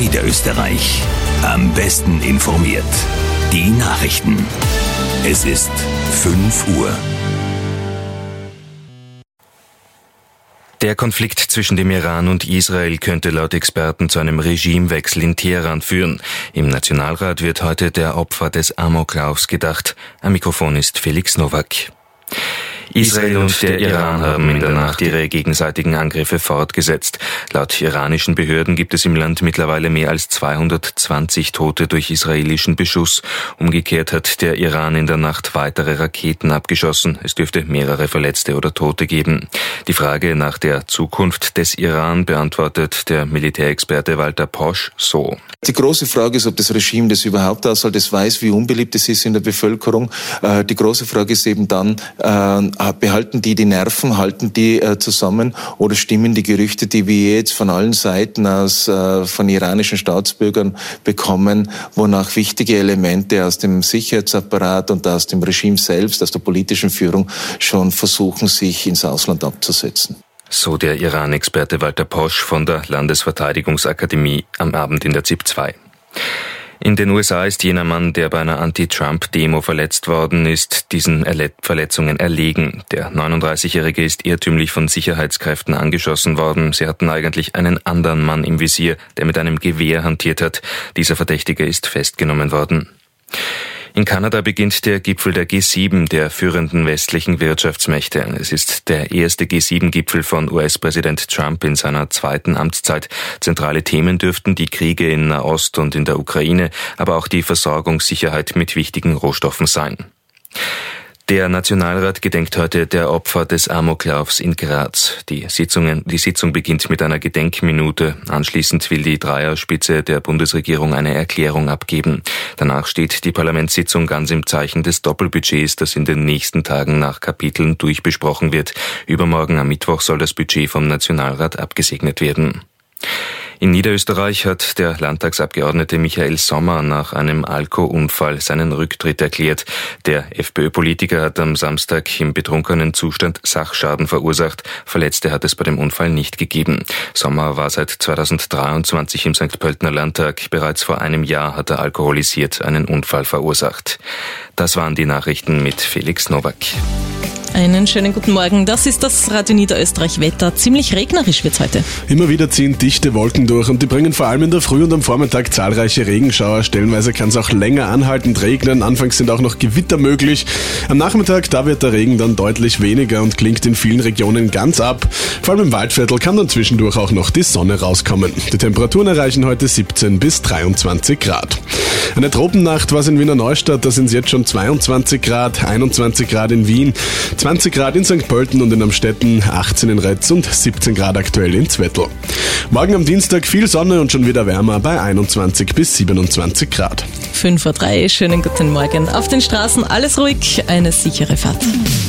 Niederösterreich. Am besten informiert. Die Nachrichten. Es ist 5 Uhr. Der Konflikt zwischen dem Iran und Israel könnte laut Experten zu einem Regimewechsel in Teheran führen. Im Nationalrat wird heute der Opfer des Amoklaufs gedacht. Am Mikrofon ist Felix Nowak. Israel und der Iran haben in der Nacht ihre gegenseitigen Angriffe fortgesetzt. Laut iranischen Behörden gibt es im Land mittlerweile mehr als 220 Tote durch israelischen Beschuss. Umgekehrt hat der Iran in der Nacht weitere Raketen abgeschossen. Es dürfte mehrere Verletzte oder Tote geben. Die Frage nach der Zukunft des Iran beantwortet der Militärexperte Walter Posch so. Die große Frage ist, ob das Regime das überhaupt aushält. Es weiß, wie unbeliebt es ist in der Bevölkerung. Die große Frage ist eben dann, behalten die Nerven, halten die zusammen oder stimmen die Gerüchte, die wir jetzt von allen Seiten von iranischen Staatsbürgern bekommen, wonach wichtige Elemente aus dem Sicherheitsapparat und aus dem Regime selbst, aus der politischen Führung schon versuchen, sich ins Ausland abzusetzen. So der Iran-Experte Walter Posch von der Landesverteidigungsakademie am Abend in der ZIP 2. In den USA ist jener Mann, der bei einer Anti-Trump-Demo verletzt worden ist, diesen Verletzungen erlegen. Der 39-Jährige ist irrtümlich von Sicherheitskräften angeschossen worden. Sie hatten eigentlich einen anderen Mann im Visier, der mit einem Gewehr hantiert hat. Dieser Verdächtige ist festgenommen worden. In Kanada beginnt der Gipfel der G7, der führenden westlichen Wirtschaftsmächte. Es ist der erste G7-Gipfel von US-Präsident Trump in seiner zweiten Amtszeit. Zentrale Themen dürften die Kriege in Nahost und in der Ukraine, aber auch die Versorgungssicherheit mit wichtigen Rohstoffen sein. Der Nationalrat gedenkt heute der Opfer des Amoklaufs in Graz. Die Sitzung beginnt mit einer Gedenkminute. Anschließend will die Dreierspitze der Bundesregierung eine Erklärung abgeben. Danach steht die Parlamentssitzung ganz im Zeichen des Doppelbudgets, das in den nächsten Tagen nach Kapiteln durchbesprochen wird. Übermorgen am Mittwoch soll das Budget vom Nationalrat abgesegnet werden. In Niederösterreich hat der Landtagsabgeordnete Michael Sommer nach einem Alkoholunfall seinen Rücktritt erklärt. Der FPÖ-Politiker hat am Samstag im betrunkenen Zustand Sachschaden verursacht. Verletzte hat es bei dem Unfall nicht gegeben. Sommer war seit 2023 im St. Pöltener Landtag. Bereits vor einem Jahr hat er alkoholisiert einen Unfall verursacht. Das waren die Nachrichten mit Felix Nowak. Einen schönen guten Morgen. Das ist das Radio Niederösterreich Wetter. Ziemlich regnerisch wird's heute. Immer wieder ziehen dichte Wolken durch und die bringen vor allem in der Früh und am Vormittag zahlreiche Regenschauer. Stellenweise kann es auch länger anhaltend regnen. Anfangs sind auch noch Gewitter möglich. Am Nachmittag, da wird der Regen dann deutlich weniger und klingt in vielen Regionen ganz ab. Vor allem im Waldviertel kann dann zwischendurch auch noch die Sonne rauskommen. Die Temperaturen erreichen heute 17 bis 23 Grad. Eine Tropennacht war es in Wiener Neustadt, da sind es jetzt schon 22 Grad, 21 Grad in Wien, 20 Grad in St. Pölten und in Amstetten, 18 in Retz und 17 Grad aktuell in Zwettl. Morgen am Dienstag viel Sonne und schon wieder wärmer bei 21 bis 27 Grad. 5:03 Uhr, schönen guten Morgen. Auf den Straßen alles ruhig, eine sichere Fahrt.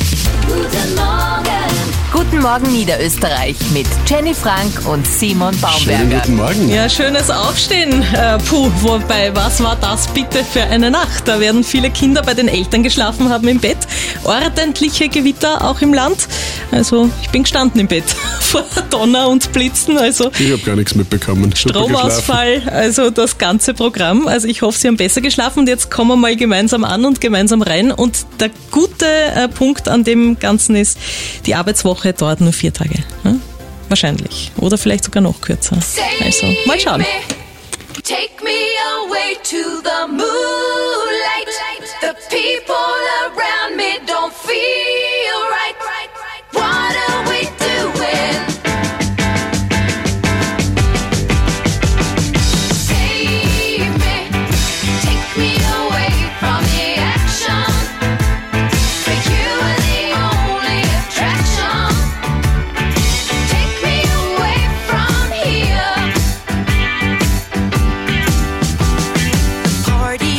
Guten Morgen Niederösterreich mit Jenny Frank und Simon Baumberger. Schönen guten Morgen. Ja, schönes Aufstehen. Wobei, was war das bitte für eine Nacht? Da werden viele Kinder bei den Eltern geschlafen haben im Bett. Ordentliche Gewitter auch im Land. Also, ich bin gestanden im Bett vor Donner und Blitzen. Also, ich habe gar nichts mitbekommen. Stromausfall, also das ganze Programm. Also, ich hoffe, Sie haben besser geschlafen und jetzt kommen wir mal gemeinsam an und gemeinsam rein. Und der gute Punkt an dem Ganzen ist, die Arbeitswoche dauert nur 4 Tage. Hm? Wahrscheinlich. Oder vielleicht sogar noch kürzer. Also, mal schauen. Take me away to the moonlight. The people around me don't feel right. What are we doing? Save me. Take me away from the action. For you are the only attraction. Take me away from here. The party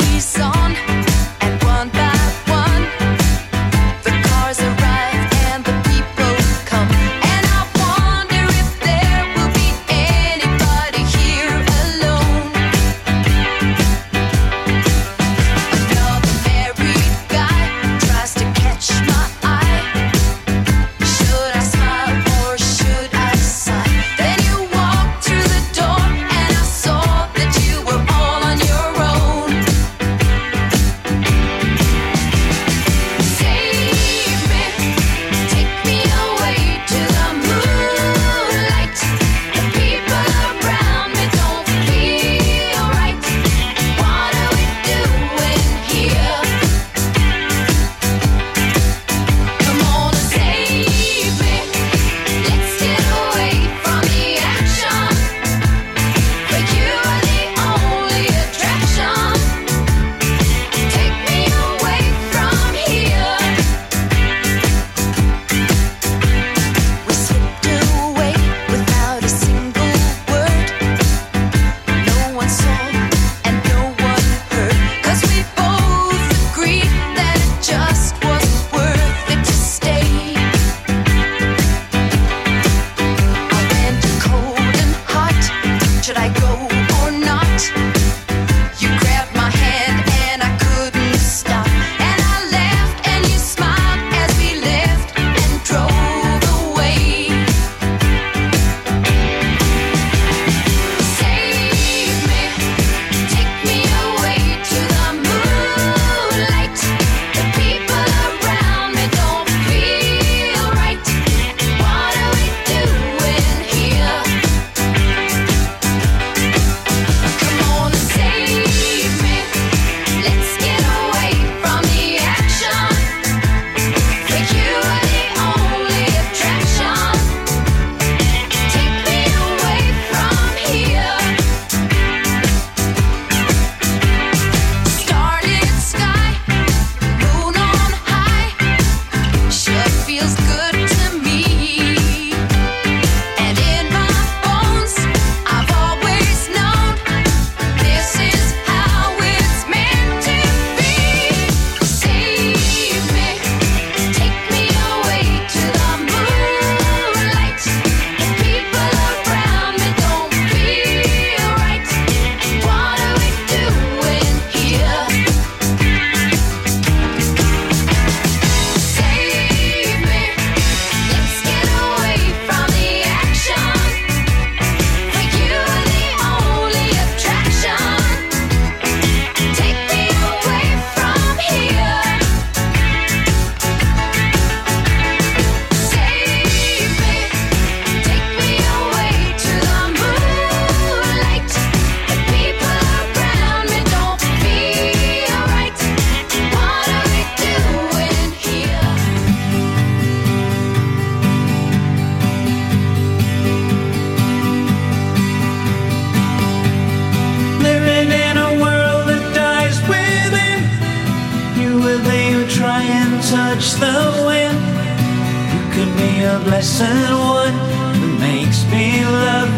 me a blessed one that makes me love.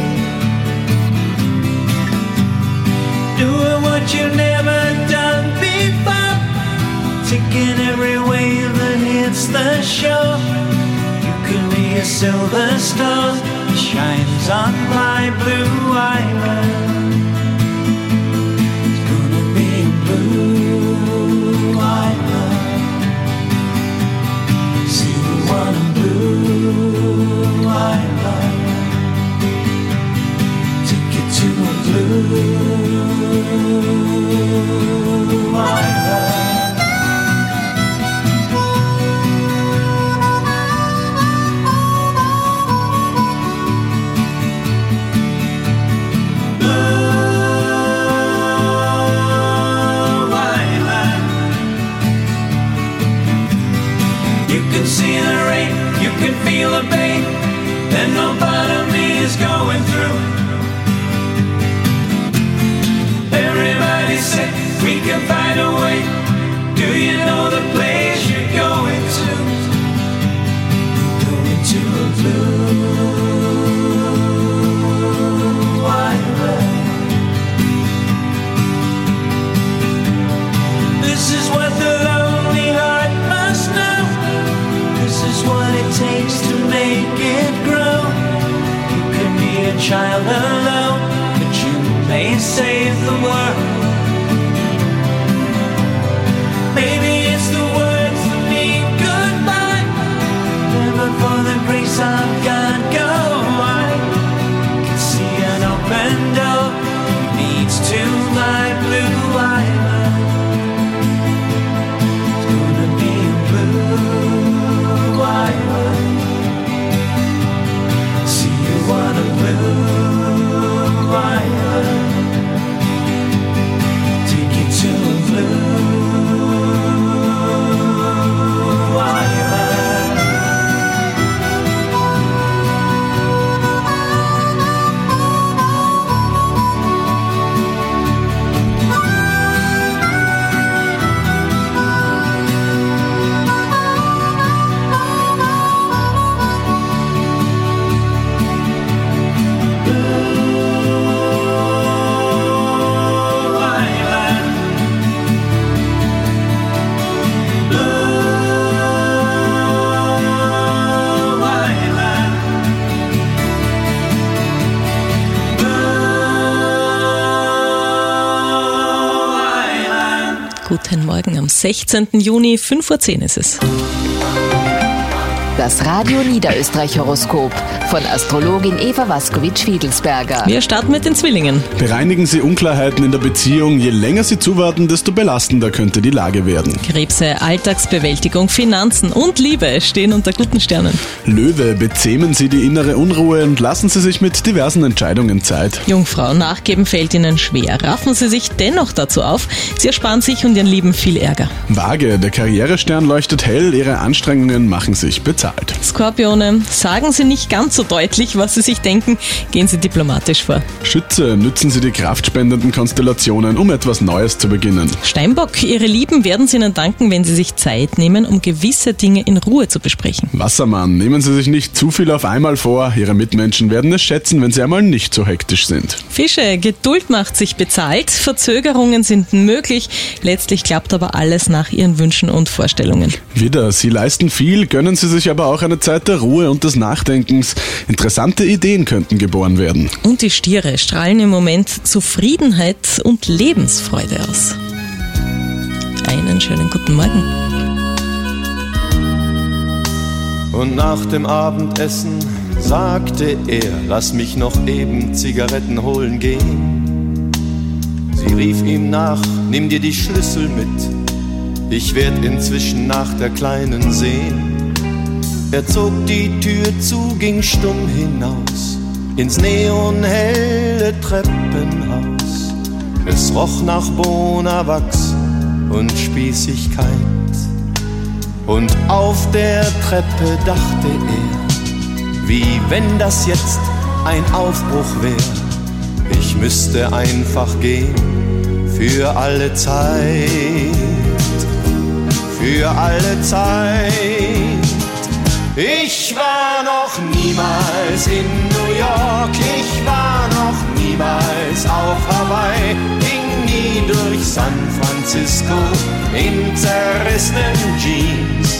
Doing what you've never done before, taking every wave that hits the shore. You could be a silver star that shines on my blue island. It's gonna be a blue island. See you on a blue island. Take you to a blue island. See the rain, you can feel the pain that no part of me is going through. Everybody said we can find a way. Do you know the place you're going to? Going to a blue island. This is what the lonely heart must know. This is what it takes to make it grow. You can be a child alone, but you may save the world. Maybe it's the words that mean goodbye. Never for the grace of God go I can see an open door leads to my blue island. It's gonna be a blue island. See you on a blue island. Take you to a blue island. Guten Morgen am 16. Juni, 5:10 Uhr ist es. Das Radio Niederösterreich Horoskop von Astrologin Eva Waskowitsch-Fiedelsberger. Wir starten mit den Zwillingen. Bereinigen Sie Unklarheiten in der Beziehung. Je länger Sie zuwarten, desto belastender könnte die Lage werden. Krebse, Alltagsbewältigung, Finanzen und Liebe stehen unter guten Sternen. Löwe, bezähmen Sie die innere Unruhe und lassen Sie sich mit diversen Entscheidungen Zeit. Jungfrau, nachgeben fällt Ihnen schwer. Raffen Sie sich dennoch dazu auf. Sie ersparen sich und Ihren Lieben viel Ärger. Waage, der Karrierestern leuchtet hell. Ihre Anstrengungen machen sich bezahlt. Skorpione, sagen Sie nicht ganz so deutlich, was Sie sich denken. Gehen Sie diplomatisch vor. Schütze, nützen Sie die kraftspendenden Konstellationen, um etwas Neues zu beginnen. Steinbock, Ihre Lieben werden Sie Ihnen danken, wenn Sie sich Zeit nehmen, um gewisse Dinge in Ruhe zu besprechen. Wassermann, nehmen Sie sich nicht zu viel auf einmal vor. Ihre Mitmenschen werden es schätzen, wenn Sie einmal nicht so hektisch sind. Fische, Geduld macht sich bezahlt. Verzögerungen sind möglich. Letztlich klappt aber alles nach Ihren Wünschen und Vorstellungen. Widder, Sie leisten viel, gönnen Sie sich aber auch eine Zeit der Ruhe und des Nachdenkens. Interessante Ideen könnten geboren werden. Und die Stiere strahlen im Moment Zufriedenheit und Lebensfreude aus. Einen schönen guten Morgen. Und nach dem Abendessen sagte er, lass mich noch eben Zigaretten holen gehen. Sie rief ihm nach, nimm dir die Schlüssel mit, ich werd inzwischen nach der Kleinen sehen. Er zog die Tür zu, ging stumm hinaus, ins neonhelle Treppenhaus. Es roch nach Bonawachs und Spießigkeit. Und auf der Treppe dachte er, wie wenn das jetzt ein Aufbruch wär. Ich müsste einfach gehen, für alle Zeit, für alle Zeit. Ich war noch niemals in New York, ich war noch niemals auf Hawaii, ging nie durch San Francisco in zerrissenen Jeans.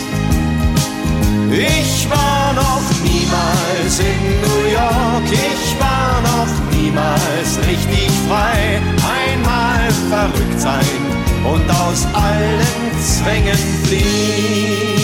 Ich war noch niemals in New York, ich war noch niemals richtig frei. Einmal verrückt sein und aus allen Zwängen fliehen.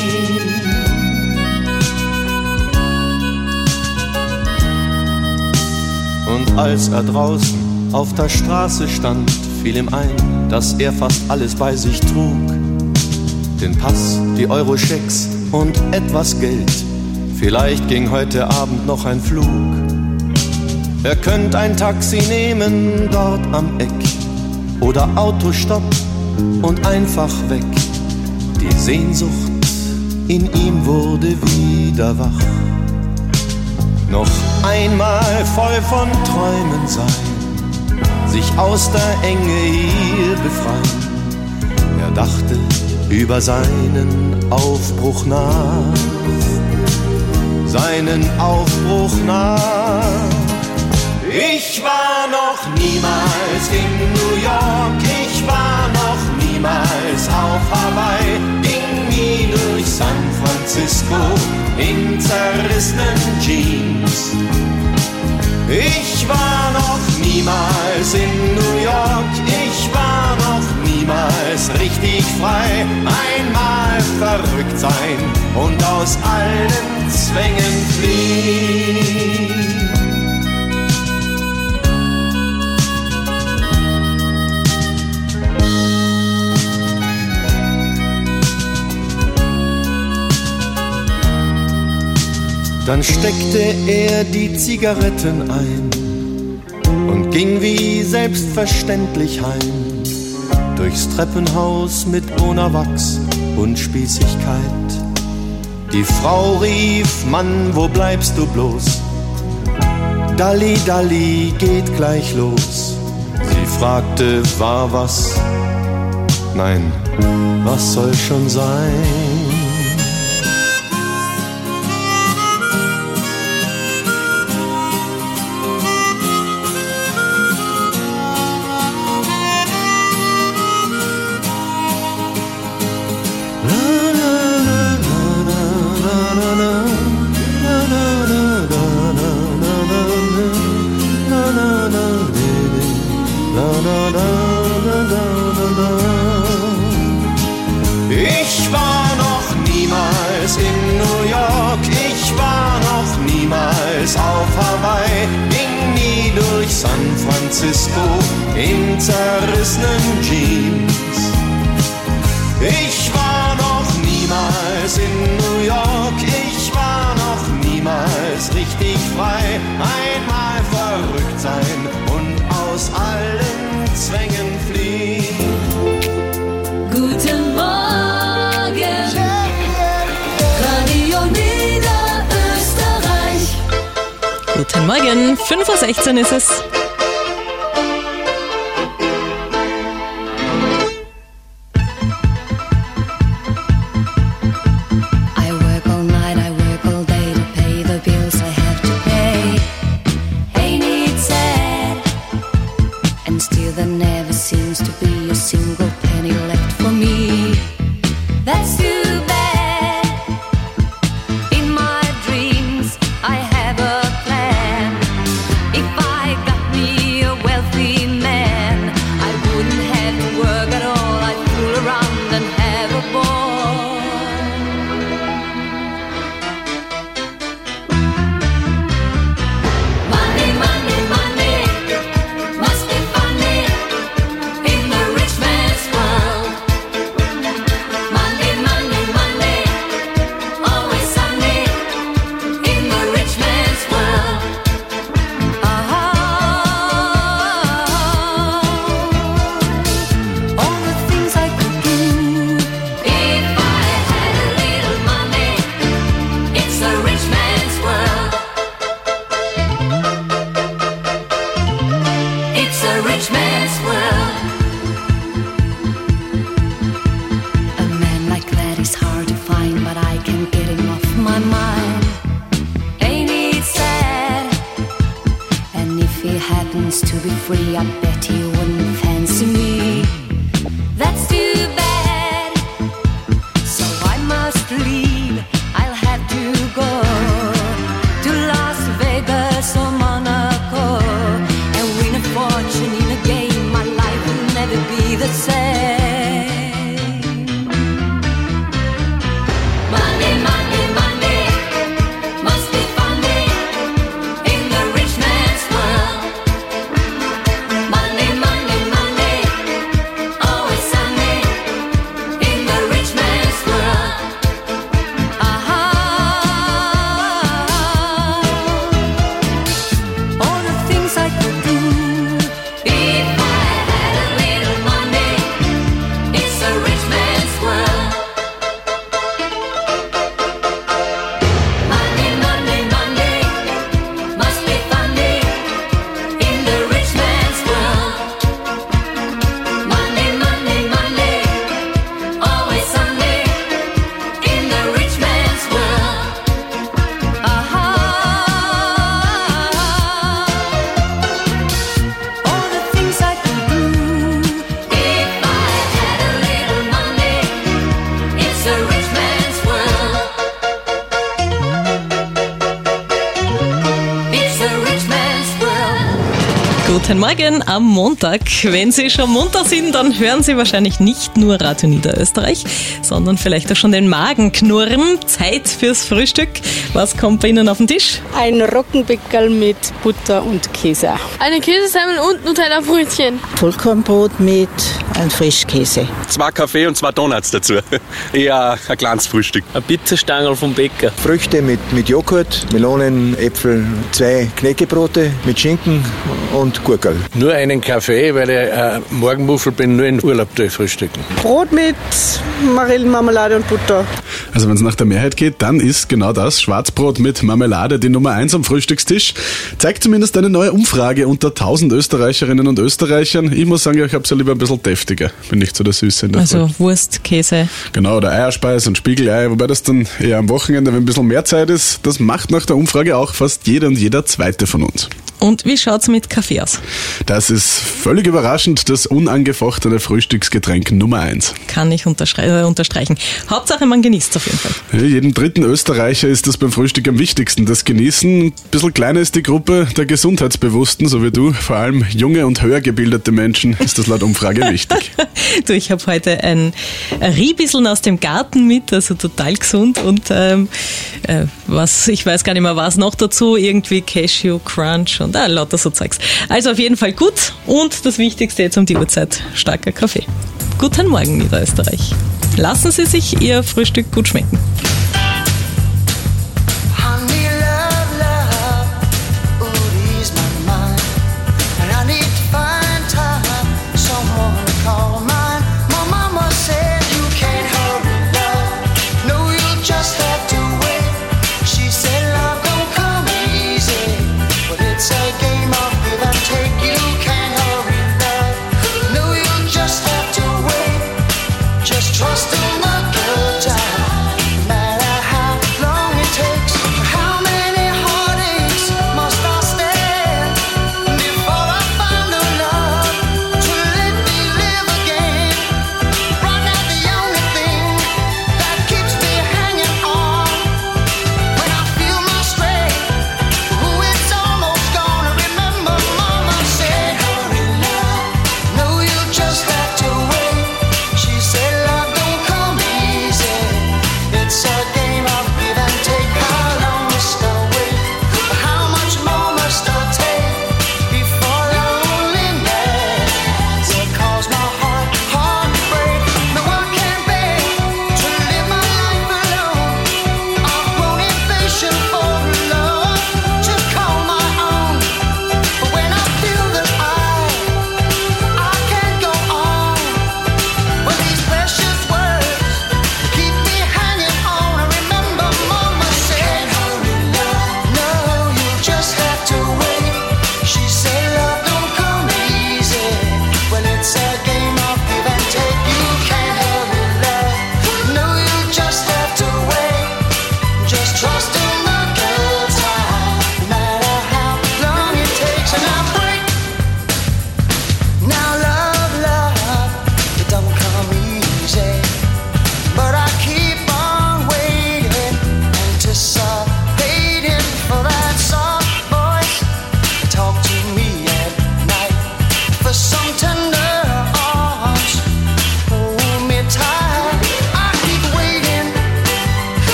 Und als er draußen auf der Straße stand, fiel ihm ein, dass er fast alles bei sich trug. Den Pass, die Euroschecks und etwas Geld. Vielleicht ging heute Abend noch ein Flug. Er könnte ein Taxi nehmen dort am Eck oder Autostopp und einfach weg. Die Sehnsucht in ihm wurde wieder wach. Noch einmal voll von Träumen sein, sich aus der Enge hier befreien. Er dachte über seinen Aufbruch nach, seinen Aufbruch nach. Ich war noch niemals in New York, ich war noch niemals auf Hawaii, ging nie durch San Francisco in zerrissenen Jeans. Ich war noch niemals in New York, ich war noch niemals richtig frei. Einmal verrückt sein und aus allen Zwängen fliehen. Dann steckte er die Zigaretten ein und ging wie selbstverständlich heim, durchs Treppenhaus mit Bonawachs und Spießigkeit. Die Frau rief, Mann, wo bleibst du bloß? Dalli, Dalli, geht gleich los. Sie fragte, war was? Nein, was soll schon sein? Ich war noch niemals in New York, ich war noch niemals auf Hawaii, ging nie durch San Francisco in zerrissenen Jeans. Ich war noch niemals in New York, ich war noch niemals richtig frei. Einmal verrückt sein und aus allen Zwängen fliehen. Guten Morgen, Radio Niederösterreich. Guten Morgen, 5:16 Uhr ist es. I work all night, I work all day to pay the bills I have to pay. Ain't it sad? And still there never seems to be a single penny left for me. That's too bad. In my dreams I have a plan. If I got me a wealthy man, I wouldn't have to work at all. I'd fool around and have a ball. Money, money, money, must be funny in the rich man's Guten Morgen am Montag. Wenn Sie schon munter sind, dann hören Sie wahrscheinlich nicht nur Radio Niederösterreich, sondern vielleicht auch schon den Magen knurren. Zeit fürs Frühstück. Was kommt bei Ihnen auf den Tisch? Ein Roggenbäckerl mit Butter und Käse. Eine Käsesemmel und Nutella-Brötchen. Vollkornbrot mit einem Frischkäse. 2 Kaffee und 2 Donuts dazu. Eher ein kleines Frühstück. Eine Pizzastangerl vom Bäcker. Früchte mit Joghurt, Melonen, Äpfel, 2 Knäckebrote mit Schinken und Gurkel. Nur einen Kaffee, weil ich Morgenmuffel bin, nur in Urlaub frühstücken. Brot mit Marillenmarmelade und Butter. Also wenn es nach der Mehrheit geht, dann ist genau das, Schwarzbrot mit Marmelade, die Nummer 1 am Frühstückstisch. Zeigt zumindest eine neue Umfrage unter 1000 Österreicherinnen und Österreichern. Ich muss sagen, ich habe es ja lieber ein bisschen deftiger. Bin nicht so der Süße in der Also Wurst, Käse. Genau, oder Eierspeis und Spiegelei, wobei das dann eher am Wochenende, wenn ein bisschen mehr Zeit ist. Das macht nach der Umfrage auch fast jeder und jeder Zweite von uns. Und wie schaut's mit Kaffee aus? Das ist völlig überraschend das unangefochtene Frühstücksgetränk Nummer 1. Kann ich unterstreichen. Hauptsache, man genießt auf jeden Fall. Ja, jedem dritten Österreicher ist das beim Frühstück am wichtigsten, das Genießen. Ein bisschen kleiner ist die Gruppe der Gesundheitsbewussten, so wie du. Vor allem junge und höher gebildete Menschen ist das laut Umfrage wichtig. Du, ich habe heute ein Riebissel aus dem Garten mit, also total gesund und ich weiß gar nicht mehr, was noch dazu, irgendwie Cashew Crunch und lauter so Zeugs. Also auf jeden Fall gut und das Wichtigste jetzt um die Uhrzeit, starker Kaffee. Guten Morgen, Niederösterreich. Lassen Sie sich Ihr Frühstück gut schmecken. Trust in the good time.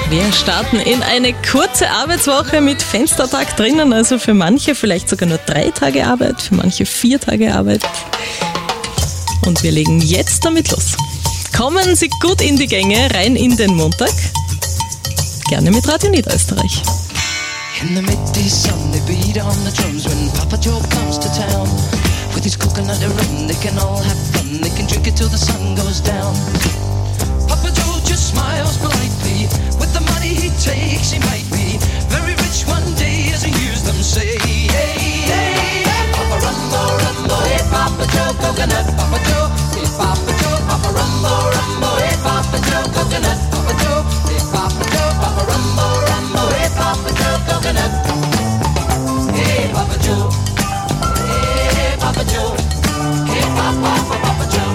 Wir starten in eine kurze Arbeitswoche mit Fenstertag drinnen, also für manche vielleicht sogar nur 3 Tage Arbeit, für manche 4 Tage Arbeit. Und wir legen jetzt damit los. Kommen Sie gut in die Gänge, rein in den Montag. Gerne mit Radio Niederösterreich. In the midday sun, they beat on the drums when Papa Joe comes to town. With his coconut and rum, they can all have fun. They can drink it till the sun goes down. Papa Joe just smiles politely. With the money he takes, he might be very rich one day as he hears them say, hey, hey, hey, Papa Rumbo, Rumbo, hey, Papa Joe, coconut, Papa Joe, hey, Papa Joe, Papa Rumbo, Rumbo, hey, Papa Joe, coconut, Papa Joe, hey, Papa Joe, Papa Rumbo, Rumbo, hey, Papa Joe, coconut, hey, Papa Joe, hey, Papa Joe, hey, Papa Joe.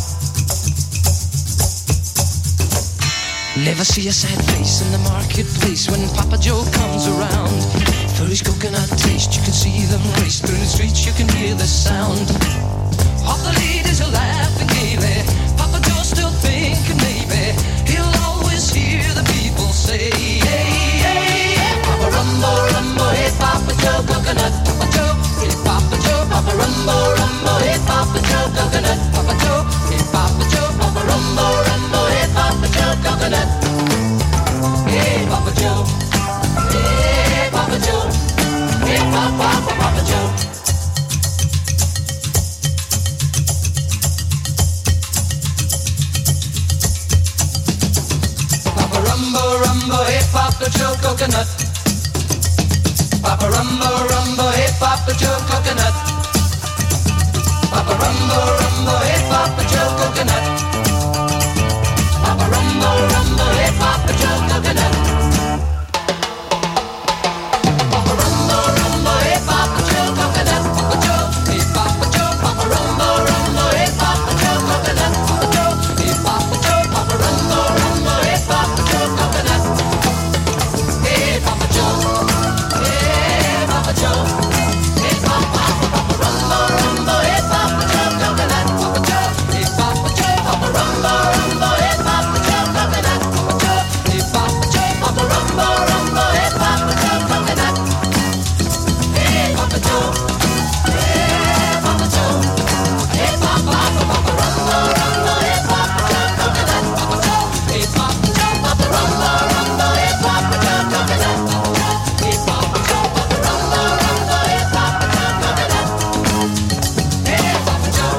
Never see a sad face in the marketplace when Papa Joe comes around. For his coconut taste, you can see them race through the streets, you can hear the sound. All the ladies are laughing gaily. Papa Joe's still thinking maybe he'll always hear the people say, hey, hey, hey, Papa Rumbo, Rumbo, hey, Papa Joe, coconut, Papa Joe, hey, Papa Joe, Papa Rumbo, Rumbo, hey, Papa Joe, coconut, Papa Joe, hey, Papa Joe, Papa Rumbo, Rumbo, hey, Papa Joe, coconut, hey, Papa Joe, hey, Papa Joe, hey, Papa Joe. Rumbo, hey, Papa Joe, coconut. Papa Rumbo, Rumbo, hey, Papa Joe, coconut. Papa Rumbo, Rumbo, hey, Papa Joe, coconut. Papa Rumbo, Rumbo, hey, Papa Joe, coconut. Papa Rumbo, Rumbo, hey, Papa Joe, coconut. Papa Joe, hey, Papa Joe, Papa Rumbo, Rumbo, hey, Papa Joe, coconut. Papa Joe, hey, Papa Joe, Papa Rumbo, Rumbo, hey, Papa Joe, coconut. Hey, Papa Joe, hey, Papa Joe, hey, Papa Rumbo, Rumbo, hey, Papa Joe, coconut. Papa Joe, hey, Papa Joe, Papa Rumbo, Rumbo, hey, Papa Joe, coconut. Papa Joe, hey, Papa Joe, Papa Rumbo, Rumbo, hey, Papa Joe, coconut. Hey, Papa Joe, hey, Papa Joe, hey, Papa Rumbo, Rumbo, hey, Papa Joe, coconut. Papa Joe, hey, Papa Joe, Papa Rumbo, Rumbo, hey, Papa Joe, coconut. Hey, Papa Joe, Papa Rumbo, Rumbo, hey, Papa Joe, coconut. Hey, Papa Joe,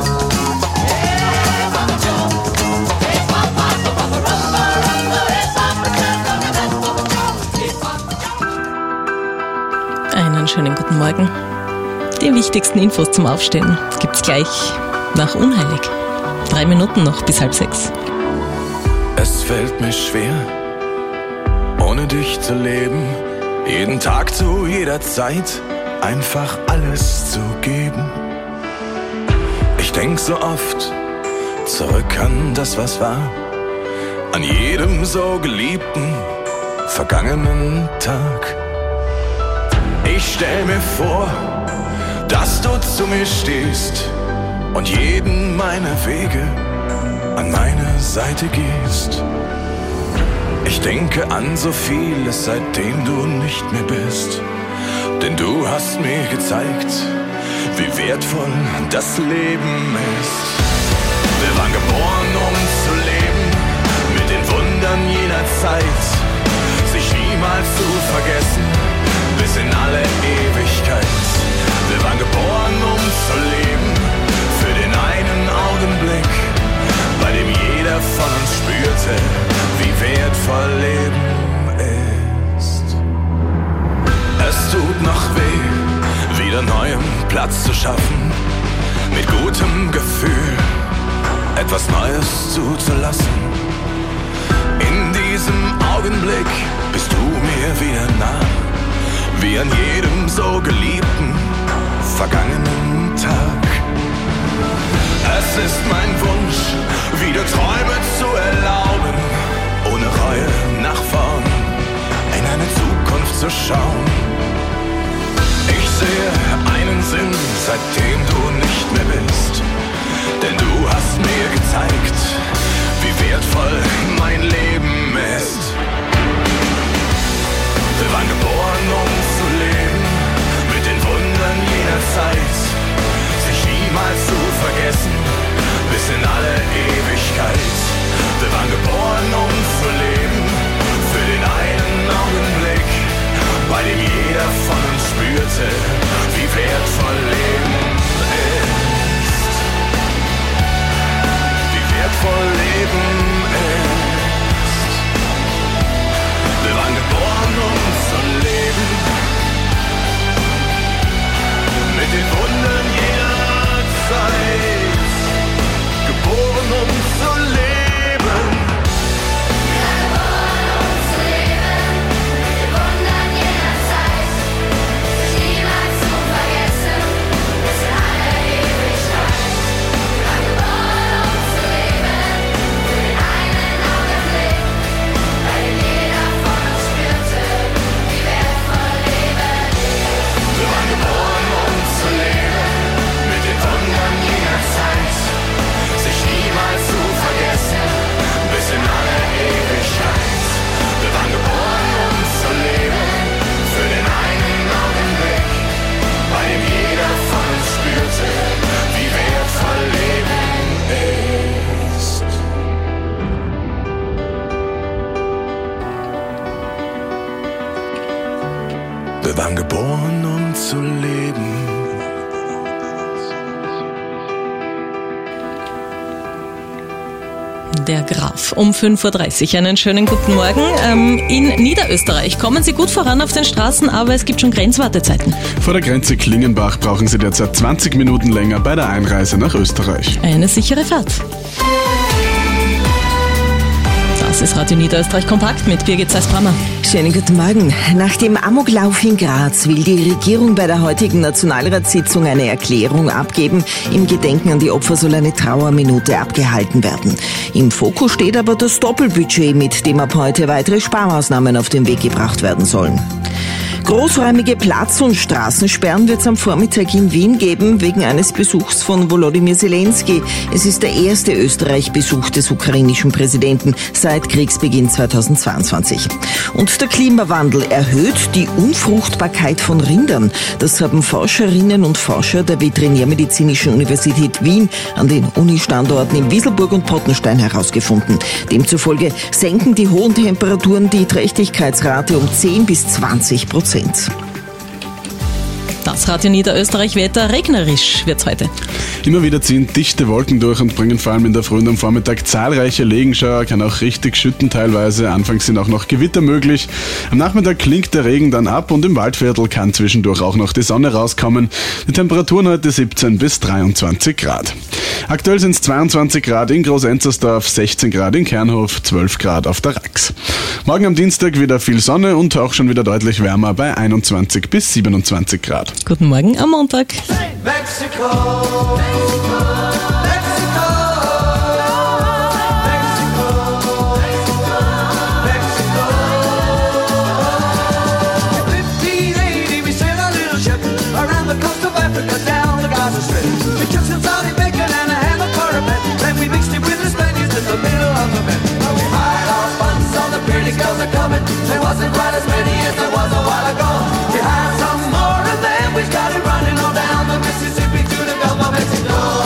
hey, Papa Joe, hey, Papa Rumbo, Rumbo, hey, Papa Joe, coconut. Papa Joe, hey, Papa Joe. Einen schönen guten Morgen. Die wichtigsten Infos zum Aufstehen gibt's gleich nach Unheilig. 3 Minuten noch bis 5:30. Es fällt mir schwer, ohne dich zu leben, jeden Tag zu jeder Zeit einfach alles zu geben. Ich denk so oft zurück an das, was war, an jedem so geliebten, vergangenen Tag. Ich stell mir vor, dass du zu mir stehst und jeden meiner Wege an meine Seite gehst. Ich denke an so vieles, seitdem du nicht mehr bist. Denn du hast mir gezeigt, wie wertvoll das Leben ist. Wir waren geboren, um zu leben, mit den Wundern jener Zeit, sich niemals zu vergessen, bis in alle Ewigkeit. Wir waren geboren, um zu leben, für den einen Augenblick, bei dem jeder von uns spürte, wie wertvoll Leben ist. Es tut noch weh, wieder neuem Platz zu schaffen, mit gutem Gefühl etwas Neues zuzulassen. In diesem Augenblick bist du mir wieder nah, wie an jedem so geliebten, vergangenen Tag. Es ist mein Wunsch, wieder Träume zu erlauben, ohne Reue nach vorn, in eine Zukunft zu schauen. Ich sehe einen Sinn, seitdem du nicht mehr bist, denn du hast mir gezeigt, wie wertvoll mein Leben ist. der Graf. Um 5.30 Uhr. Einen schönen guten Morgen. In Niederösterreich kommen Sie gut voran auf den Straßen, aber es gibt schon Grenzwartezeiten. Vor der Grenze Klingenbach brauchen Sie derzeit 20 Minuten länger bei der Einreise nach Österreich. Eine sichere Fahrt. Das ist Radio Niederösterreich kompakt mit Birgit Zeiss-Brammer. Schönen guten Morgen. Nach dem Amoklauf in Graz will die Regierung bei der heutigen Nationalratssitzung eine Erklärung abgeben. Im Gedenken an die Opfer soll eine Trauerminute abgehalten werden. Im Fokus steht aber das Doppelbudget, mit dem ab heute weitere Sparmaßnahmen auf den Weg gebracht werden sollen. Großräumige Platz- und Straßensperren wird es am Vormittag in Wien geben, wegen eines Besuchs von Volodymyr Zelensky. Es ist der erste Österreich-Besuch des ukrainischen Präsidenten seit Kriegsbeginn 2022. Und der Klimawandel erhöht die Unfruchtbarkeit von Rindern. Das haben Forscherinnen und Forscher der Veterinärmedizinischen Universität Wien an den Unistandorten in Wieselburg und Pottenstein herausgefunden. Demzufolge senken die hohen Temperaturen die Trächtigkeitsrate um 10 bis 20%. Das Radio Niederösterreich Wetter, regnerisch wird's heute. Immer wieder ziehen dichte Wolken durch und bringen vor allem in der Früh und am Vormittag zahlreiche Regenschauer, kann auch richtig schütten teilweise. Anfangs sind auch noch Gewitter möglich. Am Nachmittag klingt der Regen dann ab und im Waldviertel kann zwischendurch auch noch die Sonne rauskommen. Die Temperaturen heute 17 bis 23 Grad. Aktuell sind es 22 Grad in Groß-Enzersdorf, 16 Grad in Kernhof, 12 Grad auf der Rax. Morgen am Dienstag wieder viel Sonne und auch schon wieder deutlich wärmer bei 21 bis 27 Grad. Guten Morgen am Montag. Mexico. There wasn't quite as many as there was a while ago. We had some more and then we started running on down the Mississippi to the Gulf of Mexico.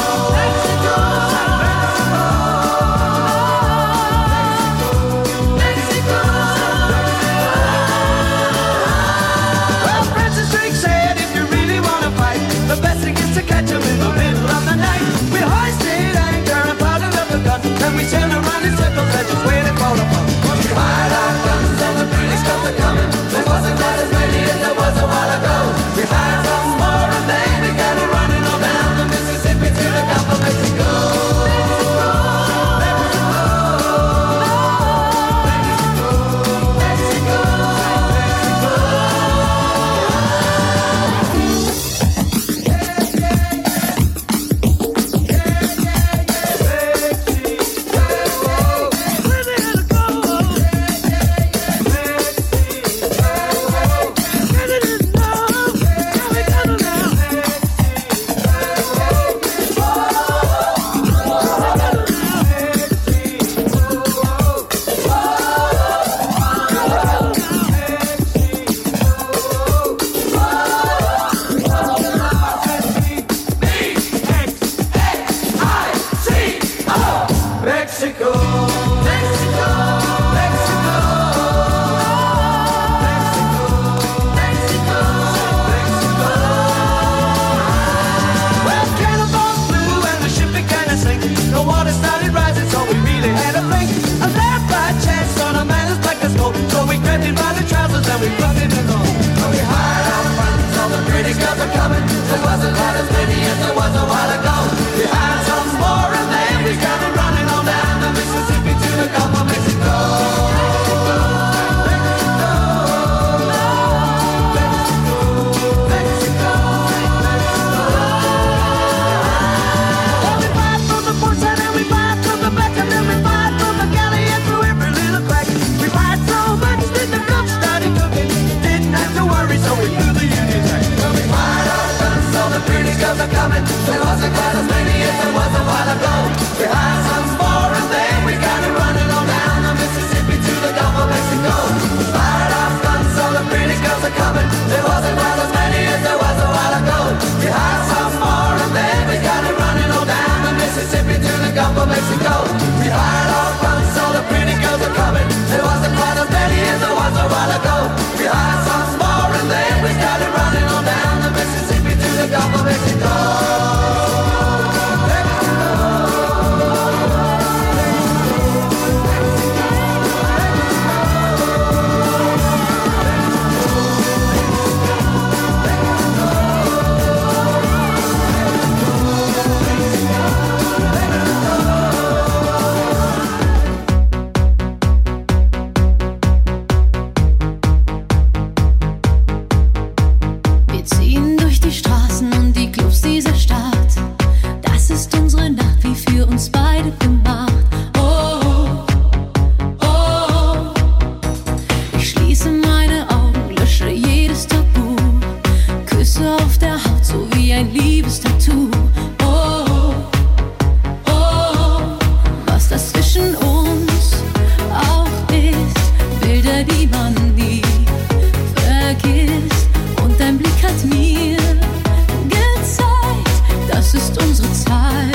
ist unsere Nacht wie für uns beide gemacht. Oh, oh, ich schließe meine Augen, lösche jedes Tabu, Küsse auf der Haut, so wie ein Liebestattoo. Oh, oh, was das zwischen uns auch ist, Bilder, die man nie vergisst. Und dein Blick hat mir gezeigt, das ist unsere Zeit.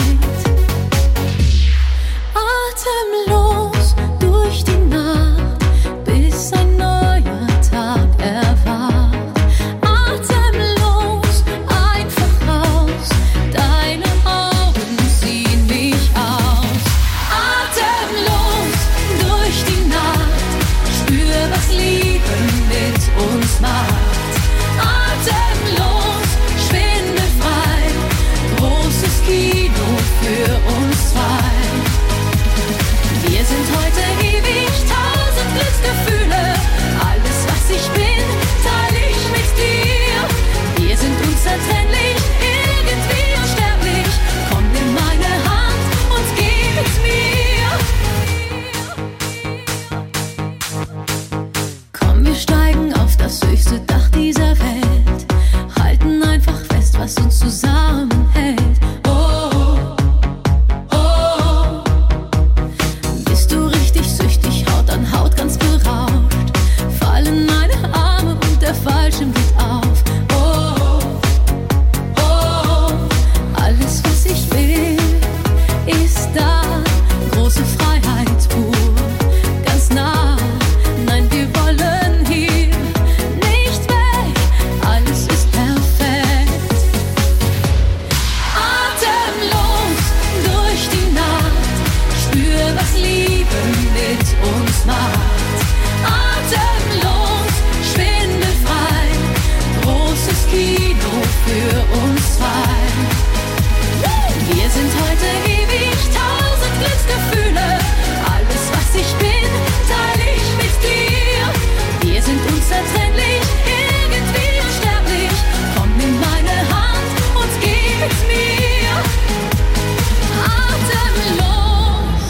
Atemlos durch die Nacht, bis ein neuer Tag erwacht. Atemlos, einfach raus, deine Augen ziehen mich aus. Atemlos durch die Nacht, spür, was Liebe mit uns macht. Atemlos, schwindelfrei, großes Kino für uns zwei. Wir sind heute ewig, 1000 Glücksgefühle. Alles, was ich bin, teile ich mit dir. Wir sind unzertrennlich, irgendwie unsterblich. Komm, nimm meine Hand und geh mit mir. Komm, wir steigen auf das höchste Dach dieser Welt. Halten einfach fest, was uns zusammenhält. Oh, oh, bist du richtig süchtig, Haut an Haut ganz berauscht. Fallen meine Arme und der Fallschirm geht auf. Oh, oh, alles was ich will, ist da. Große Freiheit pur, ganz nah. Nein, wir wollen hier nicht weg, alles ist perfekt. Atemlos durch die Nacht, spür, was Liebe mit uns macht. Atemlos, schwindelfrei, großes Kino für uns zwei. Wir sind heute ewig, 1000 Glücksgefühle. Alles, was ich bin, teile ich mit dir. Wir sind unzertrennlich, irgendwie unsterblich. Komm, nimm meine Hand und geh mit mir. Atemlos.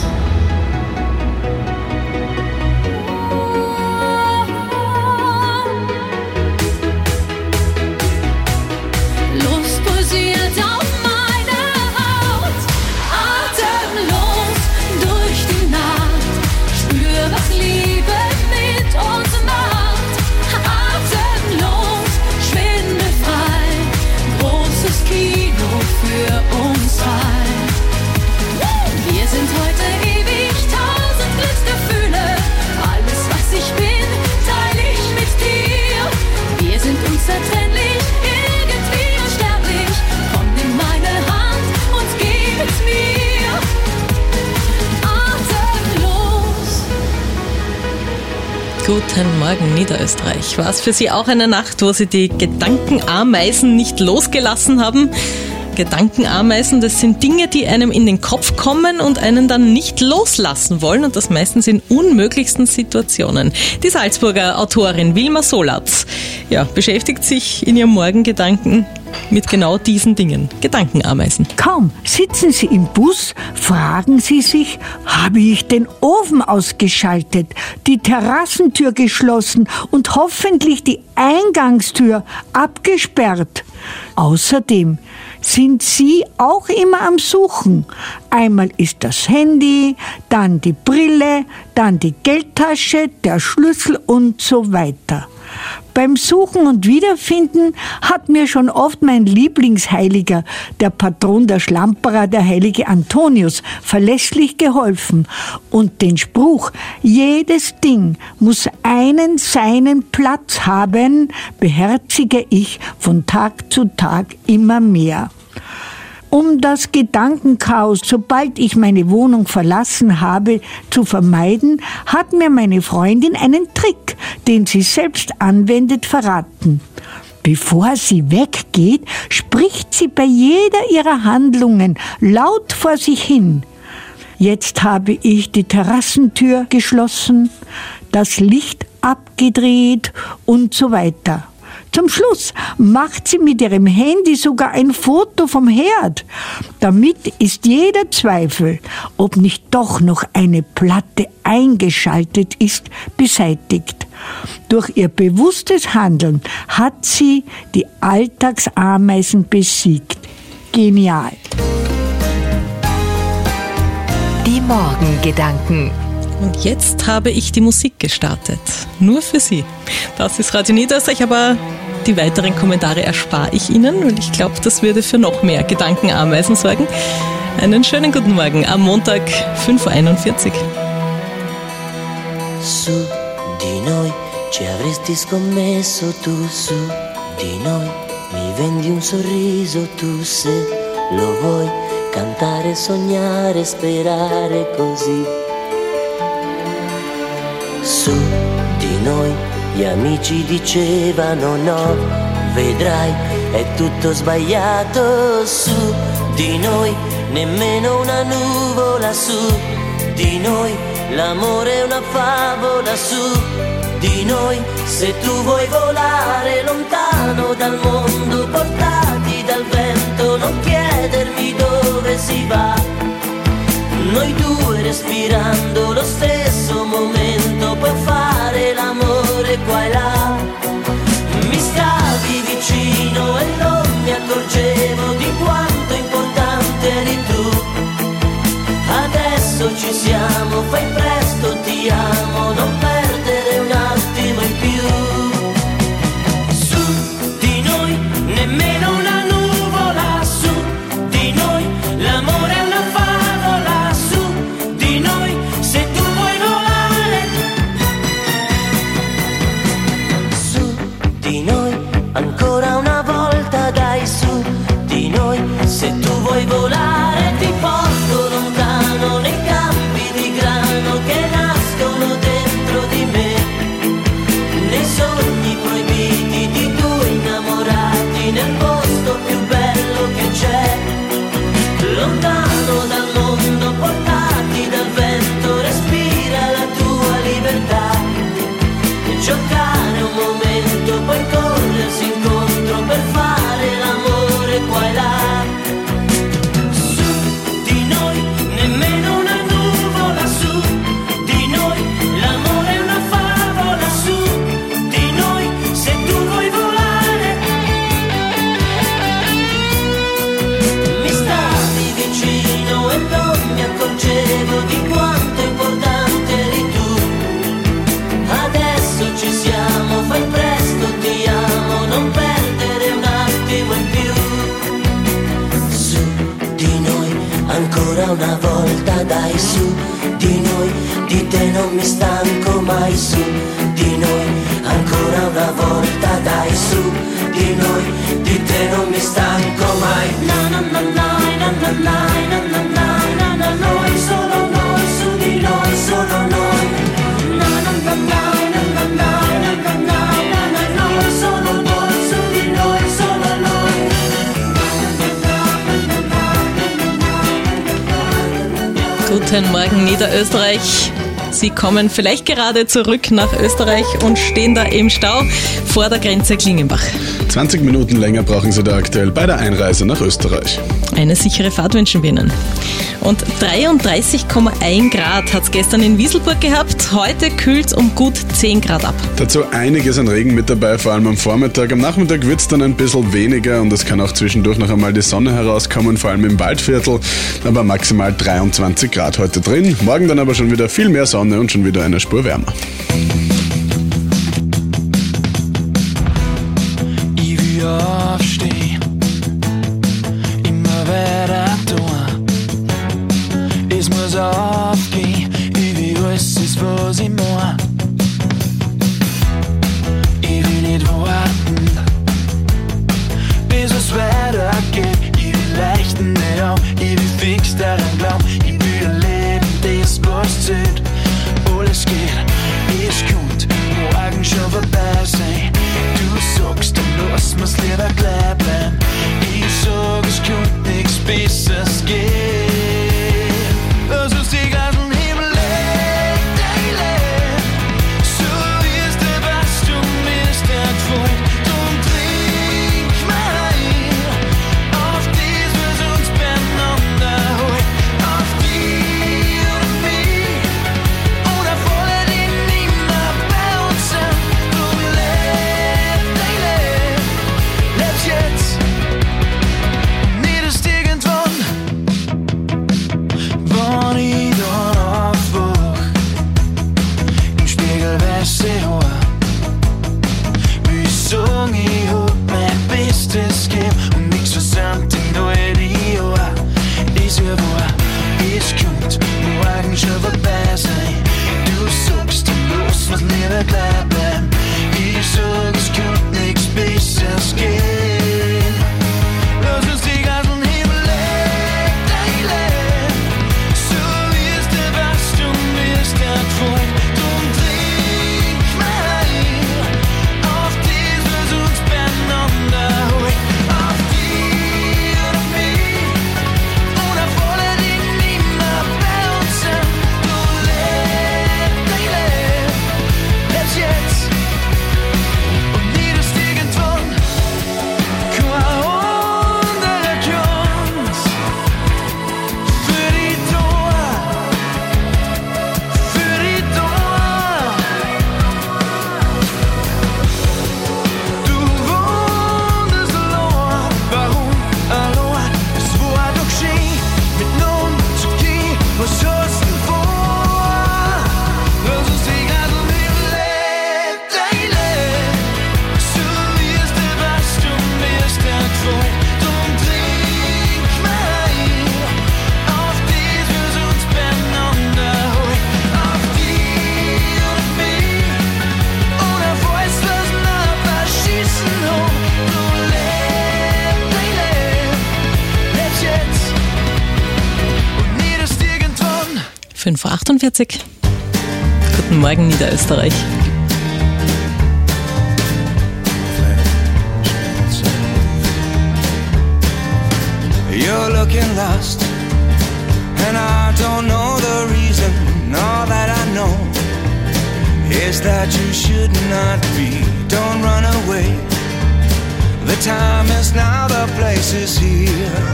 Lust pulsiert auf meine Haut. Atemlos durch die Nacht, spür, was Liebe mit uns macht. Atemlos, schwindelfrei, großes Kino für uns zwei. Wir sind heute ewig, 1000 Glücksgefühle. Alles, was ich bin, teile ich mit dir. Wir sind unzertrennlich, irgendwie unsterblich. Komm, nimm meine Hand und geh mit mir. Atemlos. Guten Morgen, Niederösterreich. War es für Sie auch eine Nacht, wo Sie die Gedankenameisen nicht losgelassen haben? Gedankenameisen, das sind Dinge, die einem in den Kopf kommen und einen dann nicht loslassen wollen, und das meistens in unmöglichsten Situationen. Die Salzburger Autorin Wilma Solatz, beschäftigt sich in ihrem Morgengedanken mit genau diesen Dingen. Gedankenameisen. Kaum sitzen Sie im Bus, fragen Sie sich, habe ich den Ofen ausgeschaltet, die Terrassentür geschlossen und hoffentlich die Eingangstür abgesperrt? Außerdem sind Sie auch immer am Suchen. Einmal ist das Handy, dann die Brille, dann die Geldtasche, der Schlüssel und so weiter. Beim Suchen und Wiederfinden hat mir schon oft mein Lieblingsheiliger, der Patron der Schlamperer, der heilige Antonius, verlässlich geholfen. Und den Spruch, jedes Ding muss seinen Platz haben, beherzige ich von Tag zu Tag immer mehr. Um das Gedankenchaos, sobald ich meine Wohnung verlassen habe, zu vermeiden, hat mir meine Freundin einen Trick, den sie selbst anwendet, verraten. Bevor sie weggeht, spricht sie bei jeder ihrer Handlungen laut vor sich hin. Jetzt habe ich die Terrassentür geschlossen, das Licht abgedreht und so weiter. Zum Schluss macht sie mit ihrem Handy sogar ein Foto vom Herd. Damit ist jeder Zweifel, ob nicht doch noch eine Platte eingeschaltet ist, beseitigt. Durch ihr bewusstes Handeln hat sie die Alltagsameisen besiegt. Genial. Die Morgengedanken. Und jetzt habe ich die Musik gestartet. Nur für Sie. Das ist Radio Niederösterreich, aber die weiteren Kommentare erspare ich Ihnen, weil ich glaube, das würde für noch mehr Gedankenameisen sorgen. Einen schönen guten Morgen am Montag, 5:41 Uhr. Su di noi ci avresti scommesso tu, su di noi mi vendi un sorriso tu, se lo vuoi cantare, sognare, sperare così. Su di noi gli amici dicevano no, vedrai è tutto sbagliato. Su di noi nemmeno una nuvola, su di noi l'amore è una favola. Su di noi se tu vuoi volare lontano dal mondo, portati dal vento, non chiedermi dove si va. Noi due respirando lo stesso momento, puoi fare l'amore qua e là. Mi stavi vicino e non mi accorgevo di quanto importante eri tu. Adesso ci siamo, fai presto, ti amo, non perdere un attimo in più. Su di noi nemmeno una nuvola, su di noi l'amore è una favola. Su di noi se tu vuoi volare. Su di noi ancora una volta, dai, su di noi se tu vuoi volare ti porto lontano nei campi di grano che nascono dentro di me, nei sogni proibiti di due innamorati, nel posto più bello che c'è, lontano dal mondo, portati dal vento, respira la tua libertà, e giocare un momento, poi corrersi incontro per fare l'amore qua e là. Su di noi nemmeno una nuvola, su di noi l'amore è una favola. Su di noi se tu vuoi volare. Mi stavi vicino e non mi accorgevo di quanto importante eri tu. Adesso ci siamo, fai presto, ti amo, non perdere un attimo in più. Su di noi ancora una volta, dai, su di noi, di te non mi stanco mai. Su di noi ancora una volta, dai, su di noi, di te non mi stanco mai. Na na na na na na na na na na na, noi solo noi, su di noi solo noi. Na na na na na na na na na na, noi solo noi, su di noi solo noi. Guten Morgen Niederösterreich. Sie kommen vielleicht gerade zurück nach Österreich und stehen da im Stau vor der Grenze Klingenbach. 20 Minuten länger brauchen Sie da aktuell bei der Einreise nach Österreich. Eine sichere Fahrt wünschen wir Ihnen. Und 33,1 Grad hat es gestern in Wieselburg gehabt. Heute kühlt es um gut 10 Grad ab. Dazu einiges an Regen mit dabei, vor allem am Vormittag. Am Nachmittag wird es dann ein bisschen weniger und es kann auch zwischendurch noch einmal die Sonne herauskommen, vor allem im Waldviertel. Aber maximal 23 Grad heute drin. Morgen dann aber schon wieder viel mehr Sonne und schon wieder eine Spur wärmer. Ich will aufstehen, immer weiter tun. Es muss aufgehen, ich will alles ist, was ich mache. Ich will nicht warten, bis es weitergeht. Ich will leichten nicht auf, ich will fix daran glauben. Ich will ein Leben, das was zählt. Alles geht, es kommt, morgen schon vorbei sein. Du sagst, dann lass mir's lieber gleich bleiben. Ich sag, es kommt nichts Besseres gehen. Lass uns die ganzen Himmel legen, so ist der, was du mir gefällt. Drum 5:48 Uhr. Guten Morgen, Niederösterreich. You're looking lost, and I don't know the reason. All that I know is that you should not be. Don't run away. The time is now, the place is here.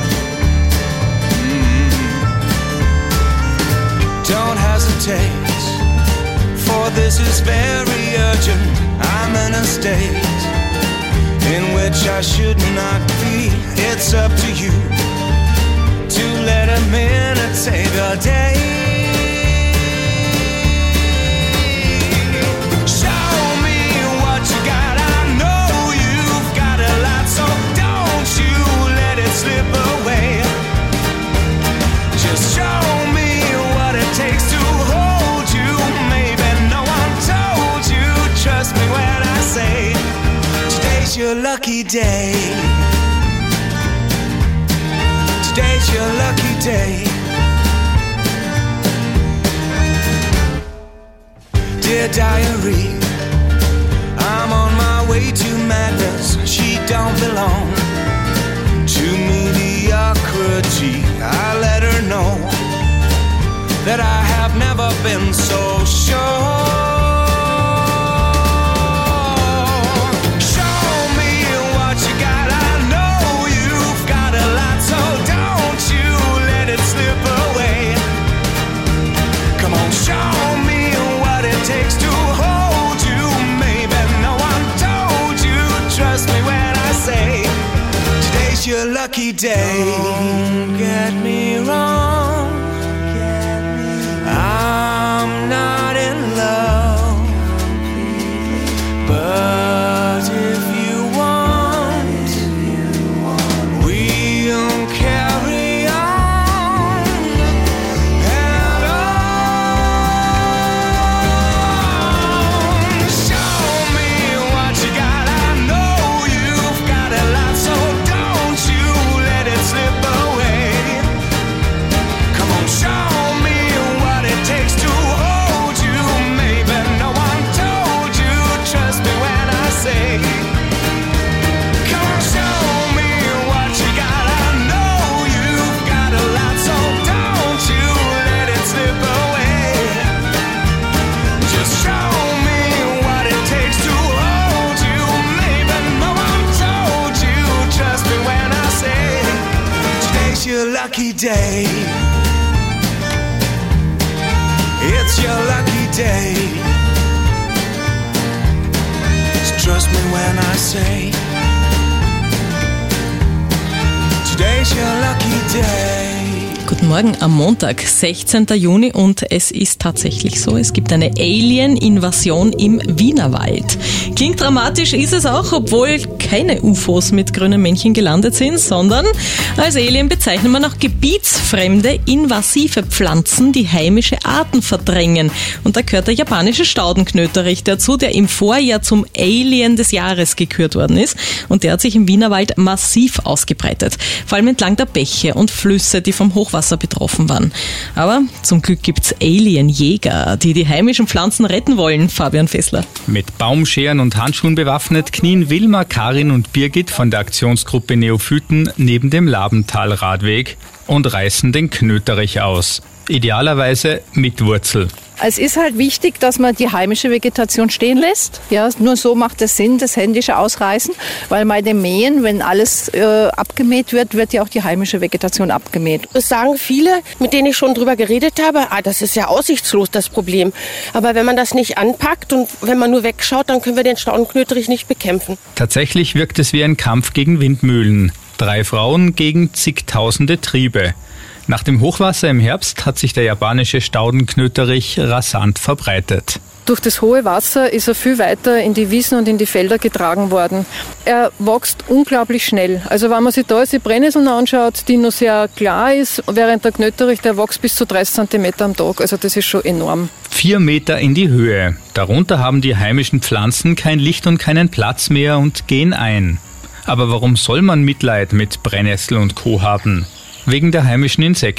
Don't hesitate, for this is very urgent. I'm in a state in which I should not be. It's up to you to let a minute save your day. Show me what you got. I know you've got a lot, so don't you let it slip away. Just show me what it takes to hold you. Maybe no one told you. Trust me when I say today's your lucky day. Today's your lucky day. Dear diary, I'm on my way to madness. She don't belong to mediocrity. I let her know that I have never been so sure. Your lucky day. Don't get me wrong, I'm not in love, but if you want, we'll carry on and on. Show me what you got. I know you've got a lot, so slip away. Come on, show me what it takes to hold you. Maybe no one told you. Trust me when I say, come on, show me what you got. I know you've got a lot, so don't you let it slip away. Just show me what it takes to hold you. Maybe no one told you. Trust me when I say today's your lucky day. It's your lucky day. So trust me when I say today's your lucky day. Guten Morgen am Montag, 16. Juni und es ist tatsächlich so, es gibt eine Alien-Invasion im Wienerwald. Klingt dramatisch, ist es auch, obwohl keine UFOs mit grünen Männchen gelandet sind, sondern als Alien bezeichnet man auch gebietsfremde, invasive Pflanzen, die heimische Arten verdrängen. Und da gehört der japanische Staudenknöterich dazu, der im Vorjahr zum Alien des Jahres gekürt worden ist. Und der hat sich im Wienerwald massiv ausgebreitet. Vor allem entlang der Bäche und Flüsse, die vom Hochwasser betroffen waren. Aber zum Glück gibt's Alien-Jäger, die die heimischen Pflanzen retten wollen, Fabian Fessler. Mit Baumscheren und Handschuhen bewaffnet knien Wilma, Karin und Birgit von der Aktionsgruppe Neophyten neben dem Labental-Radweg und reißen den Knöterich aus. Idealerweise mit Wurzel. Es ist halt wichtig, dass man die heimische Vegetation stehen lässt. Ja, nur so macht es Sinn, das händische Ausreißen, weil bei dem Mähen, wenn alles abgemäht wird, wird ja auch die heimische Vegetation abgemäht. Das sagen viele, mit denen ich schon drüber geredet habe, das ist ja aussichtslos, das Problem. Aber wenn man das nicht anpackt und wenn man nur wegschaut, dann können wir den Staudenknöterich nicht bekämpfen. Tatsächlich wirkt es wie ein Kampf gegen Windmühlen. 3 Frauen gegen zigtausende Triebe. Nach dem Hochwasser im Herbst hat sich der japanische Staudenknöterich rasant verbreitet. Durch das hohe Wasser ist er viel weiter in die Wiesen und in die Felder getragen worden. Er wächst unglaublich schnell. Also wenn man sich da jetzt die Brennnesseln anschaut, die noch sehr klar ist, während der Knöterich, der wächst bis zu 30 cm am Tag. Also das ist schon enorm. 4 Meter in die Höhe. Darunter haben die heimischen Pflanzen kein Licht und keinen Platz mehr und gehen ein. Aber warum soll man Mitleid mit Brennnessel und Co. haben? Wegen der heimischen Insekten.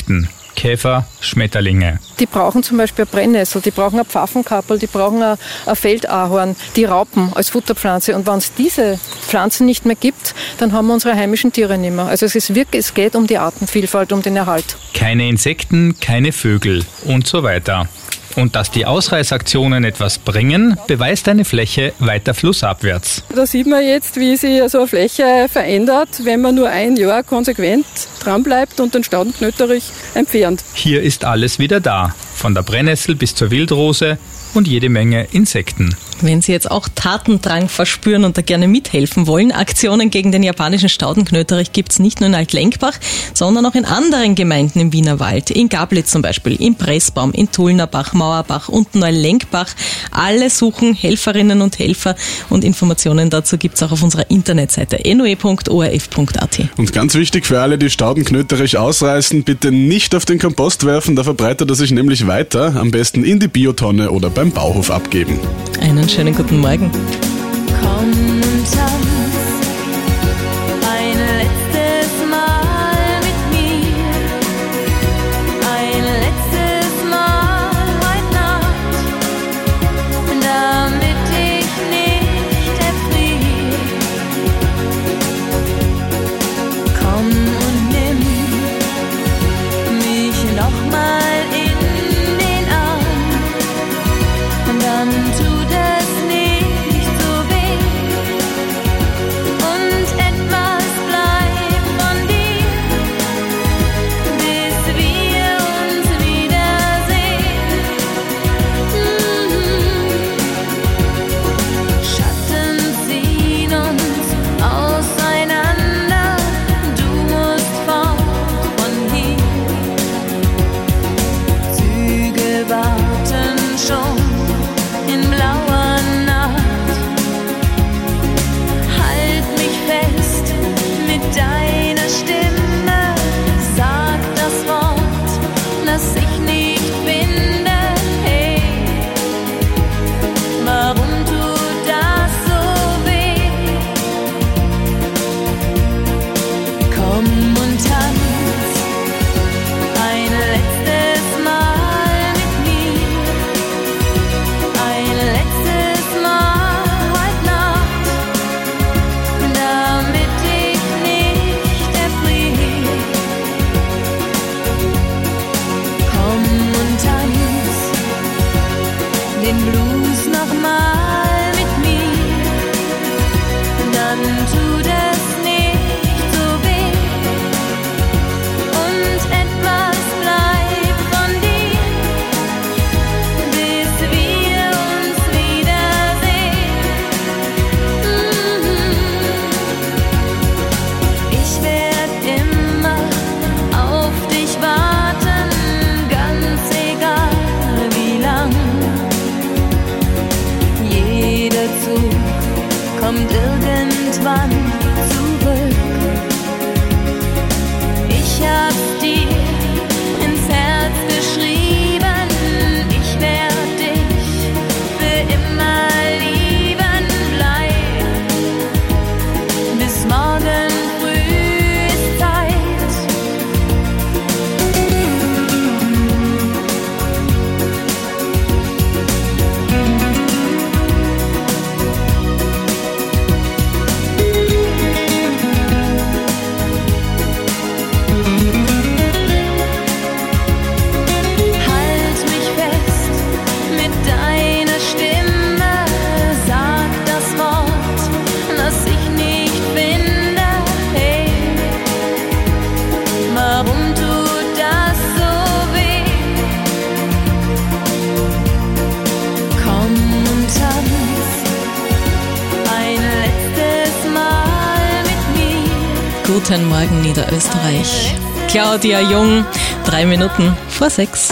Käfer, Schmetterlinge. Die brauchen zum Beispiel eine Brennnessel, die brauchen eine Pfaffenkappel, die brauchen ein Feldahorn, die Raupen als Futterpflanze. Und wenn es diese Pflanzen nicht mehr gibt, dann haben wir unsere heimischen Tiere nicht mehr. Also es geht um die Artenvielfalt, um den Erhalt. Keine Insekten, keine Vögel und so weiter. Und dass die Ausreißaktionen etwas bringen, beweist eine Fläche weiter flussabwärts. Da sieht man jetzt, wie sich so eine Fläche verändert, wenn man nur ein Jahr konsequent dranbleibt und den Staudenknöterich entfernt. Hier ist alles wieder da, von der Brennnessel bis zur Wildrose und jede Menge Insekten. Wenn Sie jetzt auch Tatendrang verspüren und da gerne mithelfen wollen, Aktionen gegen den japanischen Staudenknöterich gibt es nicht nur in Altlenkbach, sondern auch in anderen Gemeinden im Wienerwald. In Gablitz zum Beispiel, in Pressbaum, in Tullnerbach, Mauerbach und Neulenkbach. Alle suchen Helferinnen und Helfer und Informationen dazu gibt es auch auf unserer Internetseite noe.orf.at. Und ganz wichtig für alle, die Staudenknöterich ausreißen, bitte nicht auf den Kompost werfen, da verbreitet er sich nämlich weiter. Am besten in die Biotonne oder beim Bauhof abgeben. Einen schönen guten Morgen. Komm und tanz ein letztes Mal mit mir, ein letztes Mal heute Nacht, damit ich nicht erfriere. Komm und nimm mich nochmal in den Arm, und dann tut es nicht so weh, und etwas bleibt von dir, bis wir uns wiedersehen. Schatten ziehen uns auseinander, du musst fort von hier. Züge warten schon in blauer Nacht. Halt mich fest mit deiner Stimme, sag das Wort, das ich nicht finde. Hey, warum tut das so weh? Komm und tanz ein letztes Mal mit mir, ein letztes Mal heute Nacht, damit ich nicht erfriere. Komm und tanz den Blues nochmal mit mir, dann tut es nicht so weh, und etwas bleibt von dir, bis wir uns wiedersehen. Ich werd immer auf dich warten, ganz egal wie lang. Jeder Zug kommt irgendwann zurück. Ich hab's dir ins Herz geschrieben, ich werd dich für immer lieben. Bleib, bis morgen früh ist Zeit. Halt mich fest mit deiner Stimme, sag das Wort, das ich nicht finde. Hey, warum tut das so weh? Komm und tanz ein letztes Mal mit mir. Guten Morgen, Niederösterreich. Claudia Jung, 3 Minuten vor 6.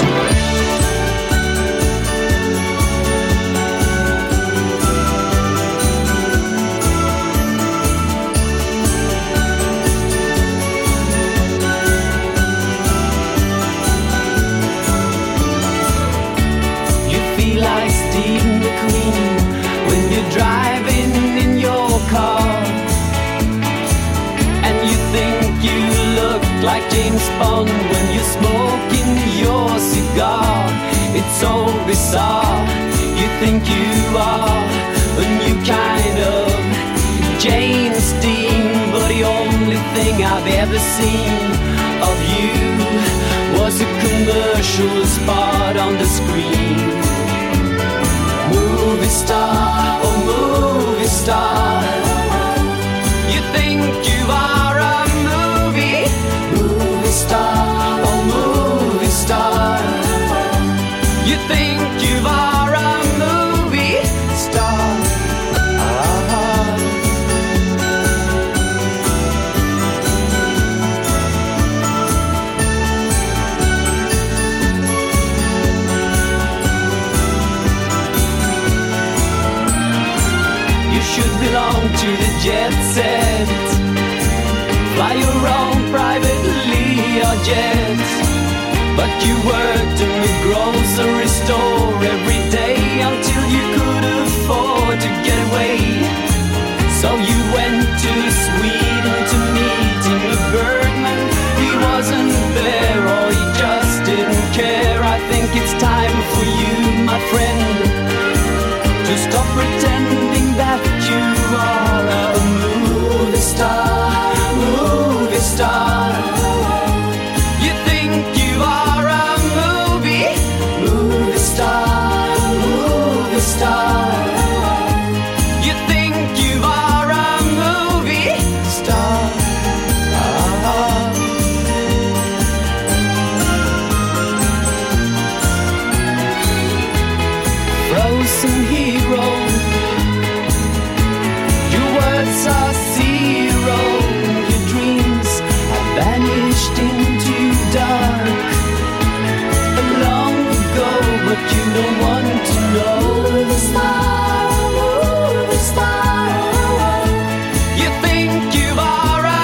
You feel like Steve McQueen when you're driving in your car, and you think you look like James Bond when you're smoking your cigar. It's so bizarre, you think you are a new kind of James Dean, but the only thing I've ever seen of you was a commercial spot on the screen. Movie star, oh movie star, you think you are a movie star, oh movie star, you think you are a movie star. You should belong to the jet set, fly your own private jet, but you worked in the grocery store every day until you could afford to get away. So you went to Sweden to meet Ingmar Bergman. He wasn't there or he just didn't care. I think it's time for you, my friend, to stop pretending that you are a movie star, movie star. You think you are a movie star, movie star. You think you are a movie star. Frozen hero, your words are zero, your dreams are vanished into dark long ago, but you don't want to know. Movie star, you think you are a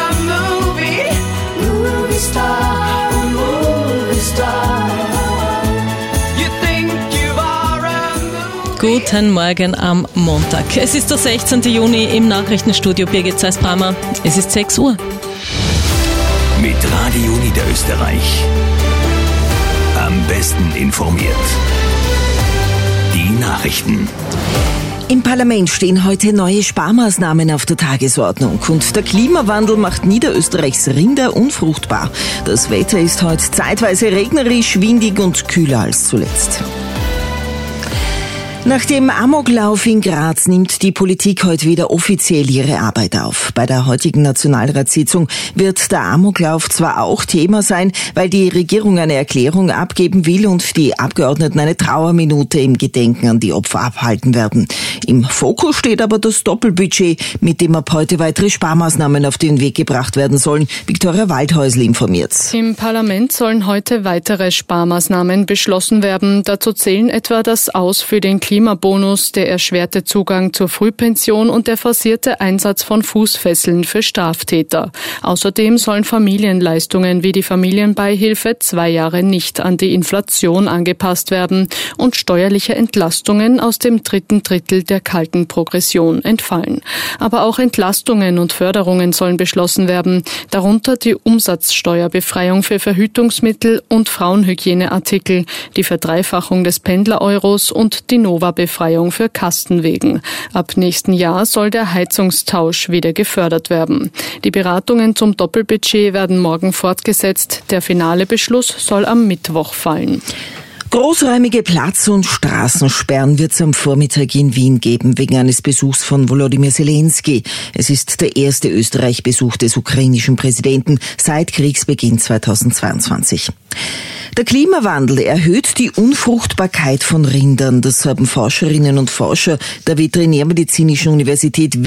movie star, movie star. You think you are a movie. Guten Morgen am Montag. Es ist der 16. Juni im Nachrichtenstudio Birgit Zeiss-Brammer. Es ist 6 Uhr. Mit Radio Niederösterreich. Am besten informiert. Die Nachrichten. Im Parlament stehen heute neue Sparmaßnahmen auf der Tagesordnung und der Klimawandel macht Niederösterreichs Rinder unfruchtbar. Das Wetter ist heute zeitweise regnerisch, windig und kühler als zuletzt. Nach dem Amoklauf in Graz nimmt die Politik heute wieder offiziell ihre Arbeit auf. Bei der heutigen Nationalratssitzung wird der Amoklauf zwar auch Thema sein, weil die Regierung eine Erklärung abgeben will und die Abgeordneten eine Trauerminute im Gedenken an die Opfer abhalten werden. Im Fokus steht aber das Doppelbudget, mit dem ab heute weitere Sparmaßnahmen auf den Weg gebracht werden sollen. Viktoria Waldhäusl informiert. Im Parlament sollen heute weitere Sparmaßnahmen beschlossen werden. Dazu zählen etwa das Aus für den Klimabonus, der erschwerte Zugang zur Frühpension und der forcierte Einsatz von Fußfesseln für Straftäter. Außerdem sollen Familienleistungen wie die Familienbeihilfe 2 Jahre nicht an die Inflation angepasst werden und steuerliche Entlastungen aus dem 3. Drittel der kalten Progression entfallen. Aber auch Entlastungen und Förderungen sollen beschlossen werden, darunter die Umsatzsteuerbefreiung für Verhütungsmittel und Frauenhygieneartikel, die Verdreifachung des Pendler-Euros und die Nova-Befreiung für Kastenwegen. Ab nächsten Jahr soll der Heizungstausch wieder gefördert werden. Die Beratungen zum Doppelbudget werden morgen fortgesetzt. Der finale Beschluss soll am Mittwoch fallen. Großräumige Platz- und Straßensperren wird es am Vormittag in Wien geben, wegen eines Besuchs von Volodymyr Zelensky. Es ist der erste Österreich-Besuch des ukrainischen Präsidenten seit Kriegsbeginn 2022. Der Klimawandel erhöht die Unfruchtbarkeit von Rindern. Das haben Forscherinnen und Forscher der Veterinärmedizinischen Universität